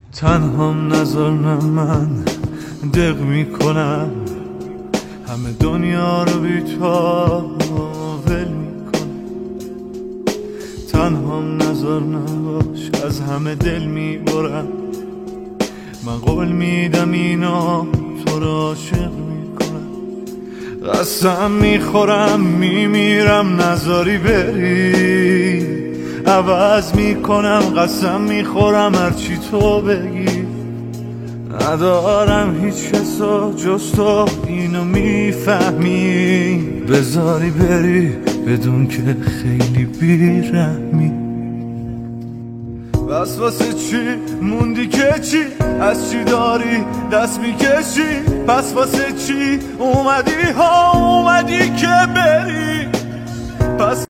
تنهام نذار نه من دق میکنم، همه دنیا رو بی تو ول میکنم. تنهام نذار نباش، از همه دل میبرم. من قول میدم اینا تو رو عاشق میکنم. قسم میخورم میمیرم نذاری بری، عوض میکنم قسم میخورم هرچی تو بگی. ندارم هیچ کسا جز تو، اینو میفهمی. بذاری بری بدون که خیلی بیرحمی. بس واسه چی موندی که چی، از چی داری دست میکشی؟ پس واسه چی اومدی که بری؟ پس